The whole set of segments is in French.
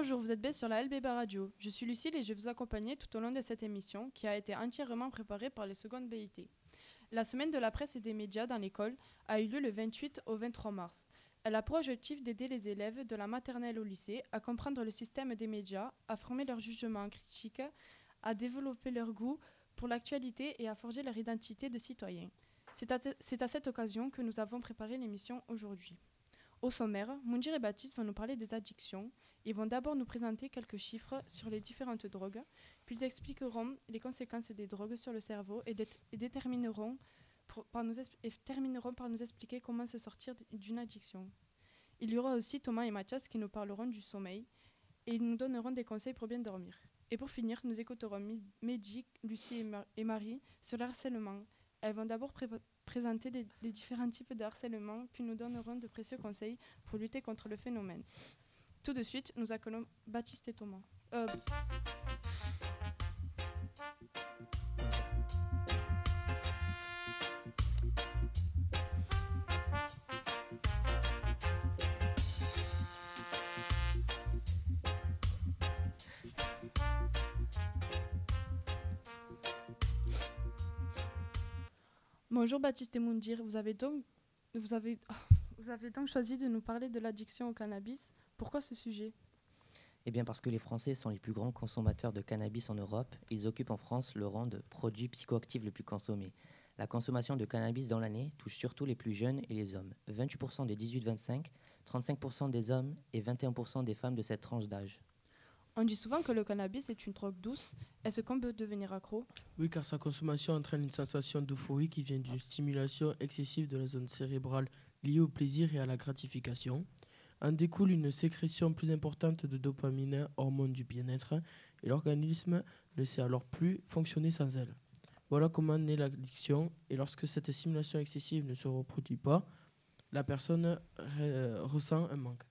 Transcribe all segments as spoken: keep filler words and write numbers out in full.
Bonjour, vous êtes bien sur la L B B Radio. Je suis Lucille et je vais vous accompagner tout au long de cette émission qui a été entièrement préparée par les secondes B I T. La semaine de la presse et des médias dans l'école a eu lieu le vingt-huit au vingt-trois mars. Elle a pour objectif d'aider les élèves de la maternelle au lycée à comprendre le système des médias, à former leur jugement critique, à développer leur goût pour l'actualité et à forger leur identité de citoyen. C'est à, te- c'est à cette occasion que nous avons préparé l'émission aujourd'hui. Au sommaire, Moundir et Baptiste vont nous parler des addictions. Ils vont d'abord nous présenter quelques chiffres sur les différentes drogues, puis ils expliqueront les conséquences des drogues sur le cerveau et, dé- et détermineront pour- par nous es- et termineront par nous expliquer comment se sortir d- d'une addiction. Il y aura aussi Thomas et Mathias qui nous parleront du sommeil et ils nous donneront des conseils pour bien dormir. Et pour finir, nous écouterons Mi- Mehdi, Lucie et, Mar- et Marie sur le harcèlement. Elles vont d'abord pré- présenter des- les différents types de harcèlement, puis nous donneront de précieux conseils pour lutter contre le phénomène. Tout de suite, nous accueillons Baptiste et Thomas. Euh, Bonjour Baptiste et Moundir, vous avez donc, vous avez, vous avez donc choisi de nous parler de l'addiction au cannabis. Pourquoi ce sujet ? Eh bien parce que les Français sont les plus grands consommateurs de cannabis en Europe, ils occupent en France le rang de produit psychoactif le plus consommé. La consommation de cannabis dans l'année touche surtout les plus jeunes et les hommes. vingt-huit pour cent des dix-huit vingt-cinq, trente-cinq pour cent des hommes et vingt et un pour cent des femmes de cette tranche d'âge. On dit souvent que le cannabis est une drogue douce. Est-ce qu'on peut devenir accro ? Oui, car sa consommation entraîne une sensation d'euphorie qui vient d'une stimulation excessive de la zone cérébrale liée au plaisir et à la gratification. En découle une sécrétion plus importante de dopamine, hormone du bien-être, et l'organisme ne sait alors plus fonctionner sans elle. Voilà comment naît l'addiction, et lorsque cette stimulation excessive ne se reproduit pas, la personne euh, ressent un manque.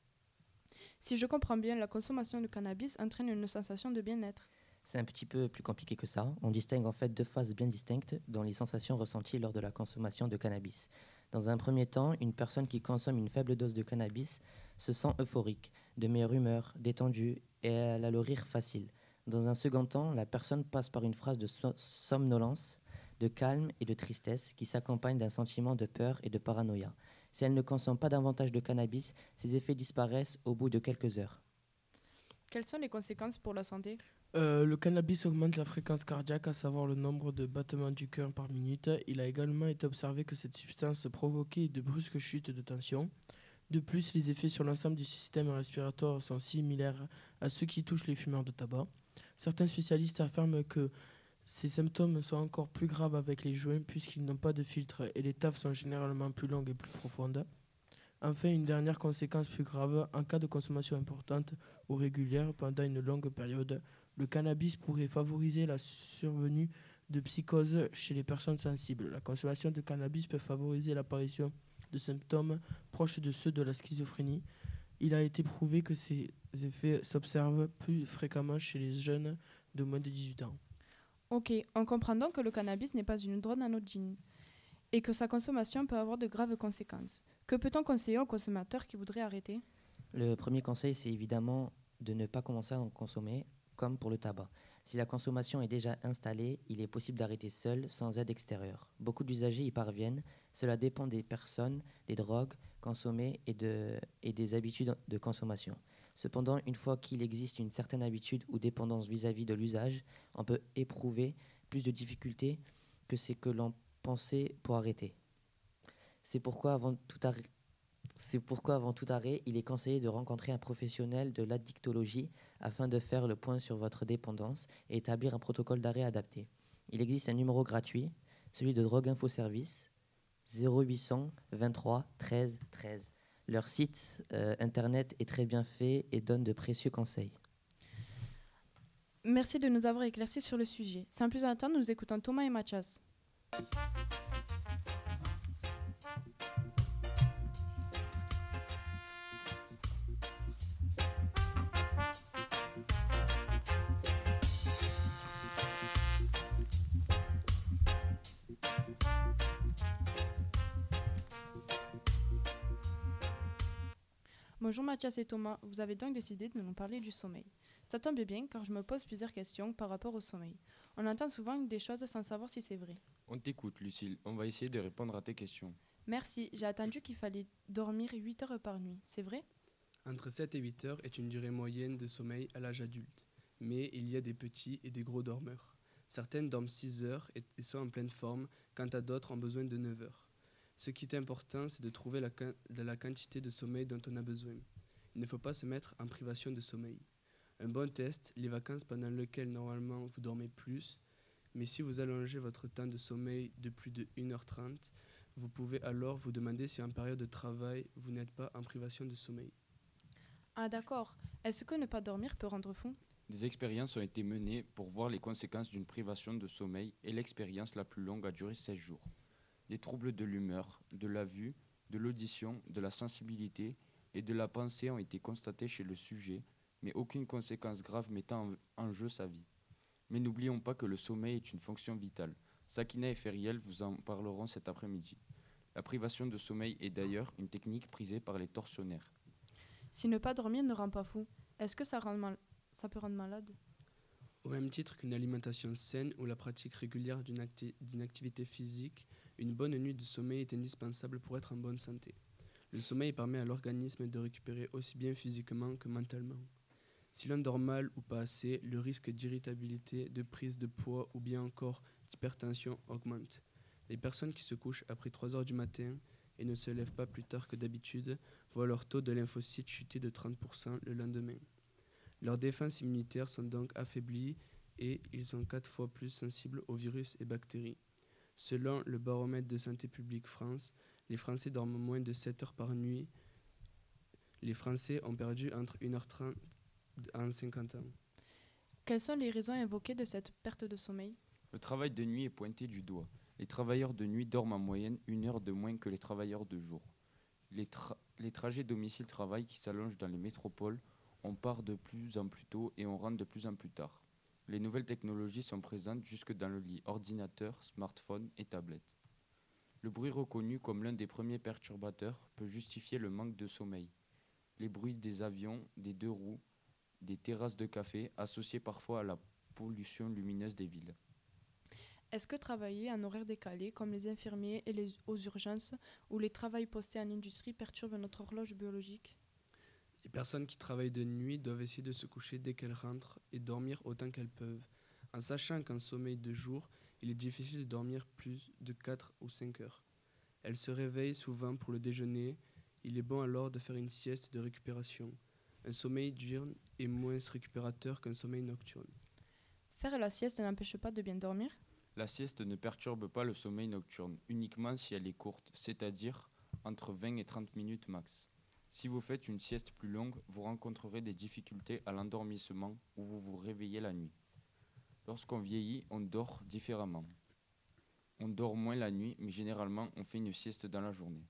Si je comprends bien, la consommation de cannabis entraîne une sensation de bien-être. C'est un petit peu plus compliqué que ça. On distingue en fait deux phases bien distinctes dans les sensations ressenties lors de la consommation de cannabis. Dans un premier temps, une personne qui consomme une faible dose de cannabis se sent euphorique, de meilleure humeur, détendue et elle a le rire facile. Dans un second temps, la personne passe par une phase de so- somnolence, de calme et de tristesse qui s'accompagne d'un sentiment de peur et de paranoïa. Si elle ne consomme pas davantage de cannabis, ses effets disparaissent au bout de quelques heures. Quelles sont les conséquences pour la santé ? Euh, le cannabis augmente la fréquence cardiaque, à savoir le nombre de battements du cœur par minute. Il a également été observé que cette substance provoquait de brusques chutes de tension. De plus, les effets sur l'ensemble du système respiratoire sont similaires à ceux qui touchent les fumeurs de tabac. Certains spécialistes affirment que ces symptômes sont encore plus graves avec les joints puisqu'ils n'ont pas de filtre et les taffes sont généralement plus longues et plus profondes. Enfin, une dernière conséquence plus grave, en cas de consommation importante ou régulière pendant une longue période, le cannabis pourrait favoriser la survenue de psychoses chez les personnes sensibles. La consommation de cannabis peut favoriser l'apparition de symptômes proches de ceux de la schizophrénie. Il a été prouvé que ces effets s'observent plus fréquemment chez les jeunes de moins de dix-huit ans. Ok, on comprend donc que le cannabis n'est pas une drogue anodine et que sa consommation peut avoir de graves conséquences. Que peut-on conseiller aux consommateurs qui voudraient arrêter ? Le premier conseil, c'est évidemment de ne pas commencer à en consommer, comme pour le tabac. Si la consommation est déjà installée, il est possible d'arrêter seul, sans aide extérieure. Beaucoup d'usagers y parviennent. Cela dépend des personnes, des drogues consommées et, de, et des habitudes de consommation. Cependant, une fois qu'il existe une certaine habitude ou dépendance vis-à-vis de l'usage, on peut éprouver plus de difficultés que ce que l'on pensait pour arrêter. C'est pourquoi avant tout arrêt, C'est pourquoi, avant tout arrêt, il est conseillé de rencontrer un professionnel de l'addictologie afin de faire le point sur votre dépendance et établir un protocole d'arrêt adapté. Il existe un numéro gratuit, celui de Drogue Info Service, zéro huit cents vingt-trois treize treize. Leur site euh, internet est très bien fait et donne de précieux conseils. Merci de nous avoir éclaircis sur le sujet. Sans plus attendre, nous écoutons Thomas et Mathias. Bonjour Mathias et Thomas, vous avez donc décidé de nous parler du sommeil. Ça tombe bien car je me pose plusieurs questions par rapport au sommeil. On entend souvent des choses sans savoir si c'est vrai. On t'écoute, Lucille. On va essayer de répondre à tes questions. Merci, j'ai attendu qu'il fallait dormir huit heures par nuit, c'est vrai? Entre sept et huit heures est une durée moyenne de sommeil à l'âge adulte. Mais il y a des petits et des gros dormeurs. Certaines dorment six heures et et sont en pleine forme, quant à d'autres ont besoin de neuf heures. Ce qui est important, c'est de trouver la, quan- de la quantité de sommeil dont on a besoin. Il ne faut pas se mettre en privation de sommeil. Un bon test, les vacances pendant lesquelles normalement vous dormez plus, mais si vous allongez votre temps de sommeil de plus de une heure trente, vous pouvez alors vous demander si en période de travail, vous n'êtes pas en privation de sommeil. Ah d'accord, est-ce que ne pas dormir peut rendre fou? Des expériences ont été menées pour voir les conséquences d'une privation de sommeil et l'expérience la plus longue a duré seize jours. Des troubles de l'humeur, de la vue, de l'audition, de la sensibilité et de la pensée ont été constatés chez le sujet, mais aucune conséquence grave mettant en, en jeu sa vie. Mais n'oublions pas que le sommeil est une fonction vitale. Sakina et Feriel vous en parleront cet après-midi. La privation de sommeil est d'ailleurs une technique prisée par les tortionnaires. Si ne pas dormir ne rend pas fou, est-ce que ça, rend mal- ça peut rendre malade? Au même titre qu'une alimentation saine ou la pratique régulière d'une acti- d'une activité physique, une bonne nuit de sommeil est indispensable pour être en bonne santé. Le sommeil permet à l'organisme de récupérer aussi bien physiquement que mentalement. Si l'on dort mal ou pas assez, le risque d'irritabilité, de prise de poids ou bien encore d'hypertension augmente. Les personnes qui se couchent après trois heures du matin et ne se lèvent pas plus tard que d'habitude voient leur taux de lymphocytes chuter de trente pour cent le lendemain. Leurs défenses immunitaires sont donc affaiblies et ils sont quatre fois plus sensibles aux virus et bactéries. Selon le baromètre de Santé publique France, les Français dorment moins de sept heures par nuit. Les Français ont perdu entre une heure trente en cinquante ans. Quelles sont les raisons invoquées de cette perte de sommeil? Le travail de nuit est pointé du doigt. Les travailleurs de nuit dorment en moyenne une heure de moins que les travailleurs de jour. Les, tra- les trajets domicile-travail qui s'allongent dans les métropoles, on part de plus en plus tôt et on rentre de plus en plus tard. Les nouvelles technologies sont présentes jusque dans le lit, ordinateur, smartphone et tablette. Le bruit reconnu comme l'un des premiers perturbateurs peut justifier le manque de sommeil. Les bruits des avions, des deux roues, des terrasses de café, associés parfois à la pollution lumineuse des villes. Est-ce que travailler en horaire décalé, comme les infirmiers et les, aux urgences, ou les travails postés en industrie perturbent notre horloge biologique? Les personnes qui travaillent de nuit doivent essayer de se coucher dès qu'elles rentrent et dormir autant qu'elles peuvent, en sachant qu'en sommeil de jour, il est difficile de dormir plus de quatre ou cinq heures. Elles se réveillent souvent pour le déjeuner, il est bon alors de faire une sieste de récupération. Un sommeil diurne est moins récupérateur qu'un sommeil nocturne. Faire la sieste n'empêche pas de bien dormir? La sieste ne perturbe pas le sommeil nocturne, uniquement si elle est courte, c'est-à-dire entre vingt et trente minutes max. Si vous faites une sieste plus longue, vous rencontrerez des difficultés à l'endormissement ou vous vous réveillez la nuit. Lorsqu'on vieillit, on dort différemment. On dort moins la nuit, mais généralement, on fait une sieste dans la journée.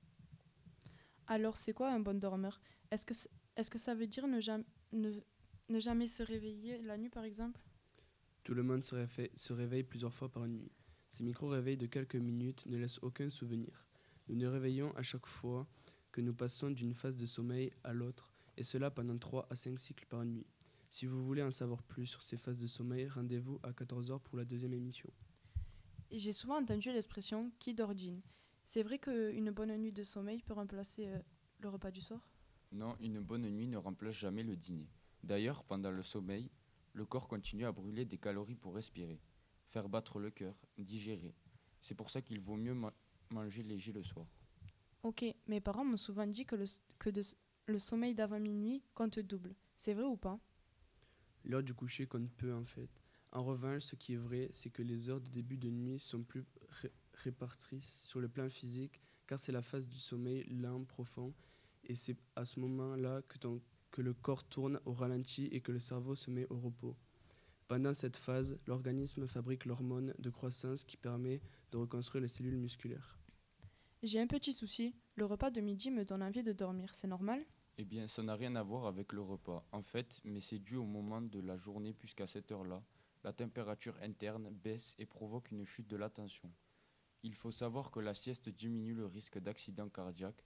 Alors c'est quoi un bon dormeur? Est-ce que, c- est-ce que ça veut dire ne, jam- ne, ne jamais se réveiller la nuit par exemple? Tout le monde se, réfait- se réveille plusieurs fois par nuit. Ces micro-réveils de quelques minutes ne laissent aucun souvenir. Nous nous réveillons à chaque fois que nous passons d'une phase de sommeil à l'autre, et cela pendant trois à cinq cycles par nuit. Si vous voulez en savoir plus sur ces phases de sommeil, rendez-vous à quatorze heures pour la deuxième émission. Et j'ai souvent entendu l'expression qui dort dîne. C'est vrai qu'une bonne nuit de sommeil peut remplacer euh, le repas du soir? Non, une bonne nuit ne remplace jamais le dîner. D'ailleurs, pendant le sommeil, le corps continue à brûler des calories pour respirer, faire battre le cœur, digérer. C'est pour ça qu'il vaut mieux ma- manger léger le soir. Ok, mes parents m'ont souvent dit que, le, s- que de s- le sommeil d'avant minuit compte double. C'est vrai ou pas? L'heure du coucher compte peu en fait. En revanche, ce qui est vrai, c'est que les heures de début de nuit sont plus ré- répartitrices sur le plan physique, car c'est la phase du sommeil lent, profond, et c'est à ce moment-là que, ton- que le corps tourne au ralenti et que le cerveau se met au repos. Pendant cette phase, l'organisme fabrique l'hormone de croissance qui permet de reconstruire les cellules musculaires. J'ai un petit souci. Le repas de midi me donne envie de dormir. C'est normal? Eh bien, ça n'a rien à voir avec le repas, en fait, mais c'est dû au moment de la journée puisqu'à cette heure-là, la température interne baisse et provoque une chute de la tension. Il faut savoir que la sieste diminue le risque d'accident cardiaque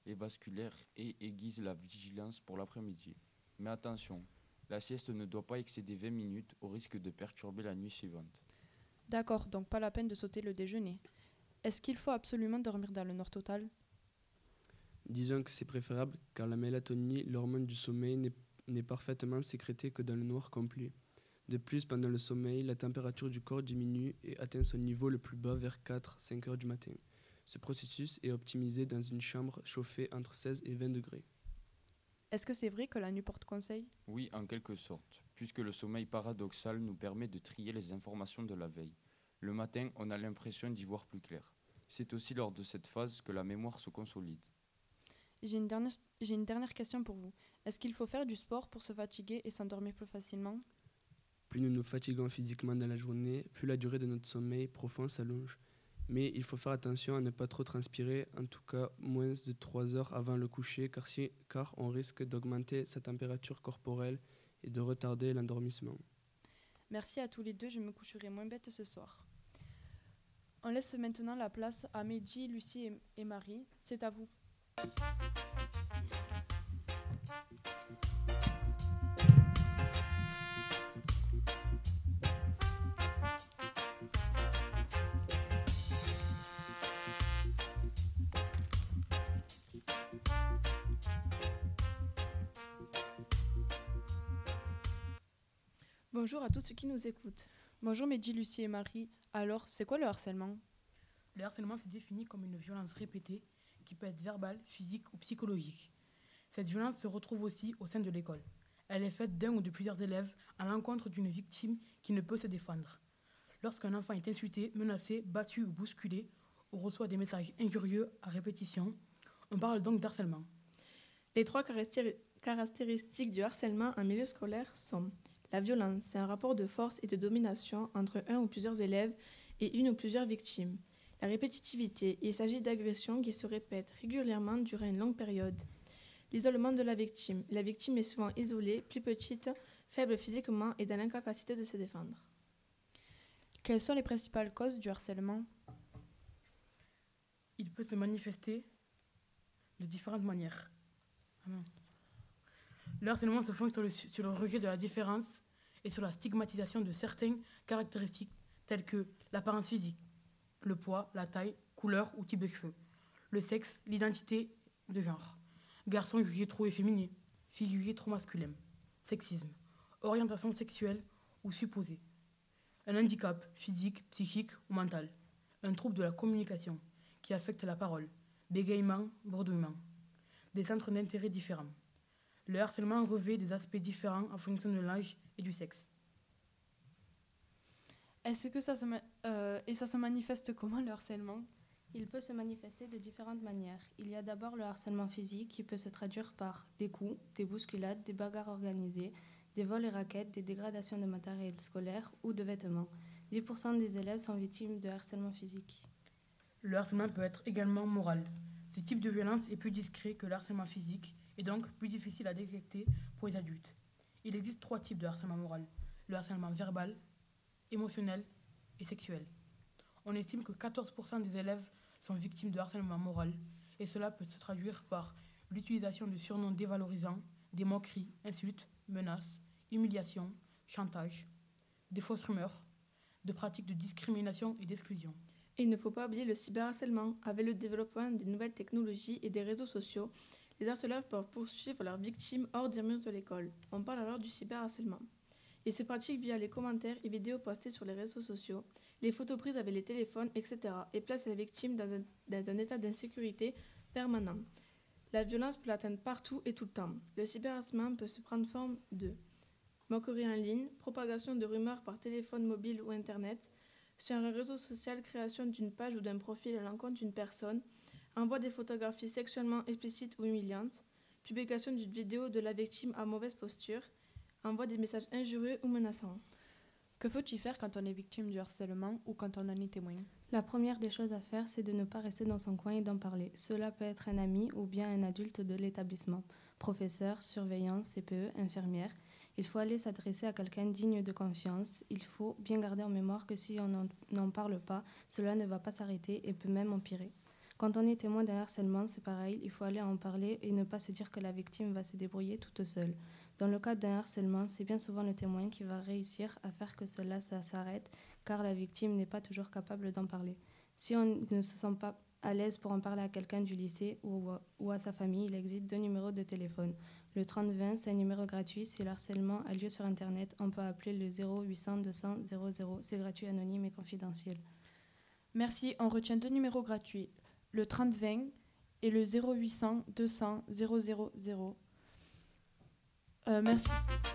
et vasculaire et aiguise la vigilance pour l'après-midi. Mais attention, la sieste ne doit pas excéder vingt minutes au risque de perturber la nuit suivante. D'accord, donc pas la peine de sauter le déjeuner. Est-ce qu'il faut absolument dormir dans le noir total ? Disons que c'est préférable car la mélatonine, l'hormone du sommeil, n'est, n'est parfaitement sécrétée que dans le noir complet. De plus, pendant le sommeil, la température du corps diminue et atteint son niveau le plus bas vers quatre à cinq heures du matin. Ce processus est optimisé dans une chambre chauffée entre seize et vingt degrés. Est-ce que c'est vrai que la nuit porte conseil ? Oui, en quelque sorte, puisque le sommeil paradoxal nous permet de trier les informations de la veille. Le matin, on a l'impression d'y voir plus clair. C'est aussi lors de cette phase que la mémoire se consolide. J'ai une dernière, j'ai une dernière question pour vous. Est-ce qu'il faut faire du sport pour se fatiguer et s'endormir plus facilement ? Plus nous nous fatiguons physiquement dans la journée, plus la durée de notre sommeil profond s'allonge. Mais il faut faire attention à ne pas trop transpirer, en tout cas moins de trois heures avant le coucher, car, si, car on risque d'augmenter sa température corporelle et de retarder l'endormissement. Merci à tous les deux, je me coucherai moins bête ce soir. On laisse maintenant la place à Mehdi, Lucie et, et Marie. C'est à vous. Bonjour à tous ceux qui nous écoutent. Bonjour Mehdi, Lucie et Marie. Alors, c'est quoi le harcèlement ? Le harcèlement se définit comme une violence répétée qui peut être verbale, physique ou psychologique. Cette violence se retrouve aussi au sein de l'école. Elle est faite d'un ou de plusieurs élèves à l'encontre d'une victime qui ne peut se défendre. Lorsqu'un enfant est insulté, menacé, battu ou bousculé, ou reçoit des messages injurieux à répétition, on parle donc d'harcèlement. Les trois caractéristiques du harcèlement en milieu scolaire sont: la violence, c'est un rapport de force et de domination entre un ou plusieurs élèves et une ou plusieurs victimes. La répétitivité, il s'agit d'agressions qui se répètent régulièrement durant une longue période. L'isolement de la victime, la victime est souvent isolée, plus petite, faible physiquement et dans l'incapacité de se défendre. Quelles sont les principales causes du harcèlement ? Il peut se manifester de différentes manières. Ah non. Le harcèlement se fonde sur le, sur le rejet de la différence et sur la stigmatisation de certaines caractéristiques telles que l'apparence physique, le poids, la taille, couleur ou type de cheveux, le sexe, l'identité de genre, garçon jugé trop efféminé, fille jugée trop masculin, sexisme, orientation sexuelle ou supposée, un handicap physique, psychique ou mental, un trouble de la communication qui affecte la parole, bégaiement, bredouillement, des centres d'intérêt différents. Le harcèlement revêt des aspects différents en fonction de l'âge et du sexe. Est-ce que ça se ma- euh, et ça se manifeste comment le harcèlement ? Il peut se manifester de différentes manières. Il y a d'abord le harcèlement physique qui peut se traduire par des coups, des bousculades, des bagarres organisées, des vols et raquettes, des dégradations de matériel scolaire ou de vêtements. dix pour cent des élèves sont victimes de harcèlement physique. Le harcèlement peut être également moral. Ce type de violence est plus discret que le harcèlement physique et donc plus difficile à détecter pour les adultes. Il existe trois types de harcèlement moral: le harcèlement verbal, émotionnel et sexuel. On estime que quatorze pour cent des élèves sont victimes de harcèlement moral et cela peut se traduire par l'utilisation de surnoms dévalorisants, des moqueries, insultes, menaces, humiliations, chantage, des fausses rumeurs, de pratiques de discrimination et d'exclusion. Et il ne faut pas oublier le cyberharcèlement. Avec le développement des nouvelles technologies et des réseaux sociaux, les harceleurs peuvent poursuivre leurs victimes hors des murs de l'école. On parle alors du cyberharcèlement. Il se pratique via les commentaires et vidéos postées sur les réseaux sociaux, les photos prises avec les téléphones, et cetera, et place les victimes dans un, dans un état d'insécurité permanent. La violence peut l'atteindre partout et tout le temps. Le cyberharcèlement peut se prendre forme de moquerie en ligne, propagation de rumeurs par téléphone mobile ou internet, sur un réseau social, création d'une page ou d'un profil à l'encontre d'une personne, envoi des photographies sexuellement explicites ou humiliantes, publication d'une vidéo de la victime à mauvaise posture, envoi des messages injurieux ou menaçants. Que faut-il faire quand on est victime du harcèlement ou quand on en est témoin ? La première des choses à faire, c'est de ne pas rester dans son coin et d'en parler. Cela peut être un ami ou bien un adulte de l'établissement, professeur, surveillant, C P E, infirmière. Il faut aller s'adresser à quelqu'un digne de confiance. Il faut bien garder en mémoire que si on n'en parle pas, cela ne va pas s'arrêter et peut même empirer. Quand on est témoin d'un harcèlement, c'est pareil, il faut aller en parler et ne pas se dire que la victime va se débrouiller toute seule. Dans le cas d'un harcèlement, c'est bien souvent le témoin qui va réussir à faire que cela ça s'arrête, car la victime n'est pas toujours capable d'en parler. Si on ne se sent pas à l'aise pour en parler à quelqu'un du lycée ou à, ou à sa famille, il existe deux numéros de téléphone. Le trente vingt, c'est un numéro gratuit. Si le harcèlement a lieu sur Internet, on peut appeler le zéro huit cents deux cents zéro zéro. C'est gratuit, anonyme et confidentiel. Merci, on retient deux numéros gratuits, le trente vingt et le zéro huit cents deux cents zéro zéro zéro. Euh, merci.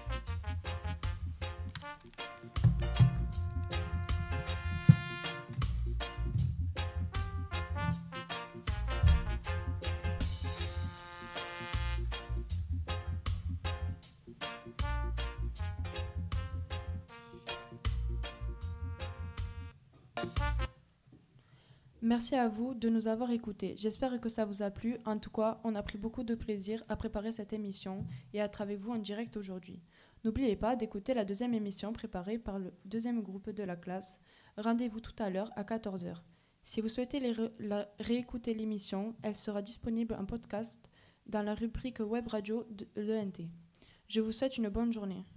Merci à vous de nous avoir écoutés. J'espère que ça vous a plu. En tout cas, on a pris beaucoup de plaisir à préparer cette émission et à être avec vous en direct aujourd'hui. N'oubliez pas d'écouter la deuxième émission préparée par le deuxième groupe de la classe. Rendez-vous tout à l'heure à quatorze heures. Si vous souhaitez les ré- la- réécouter l'émission, elle sera disponible en podcast dans la rubrique web radio de l'E N T. Je vous souhaite une bonne journée.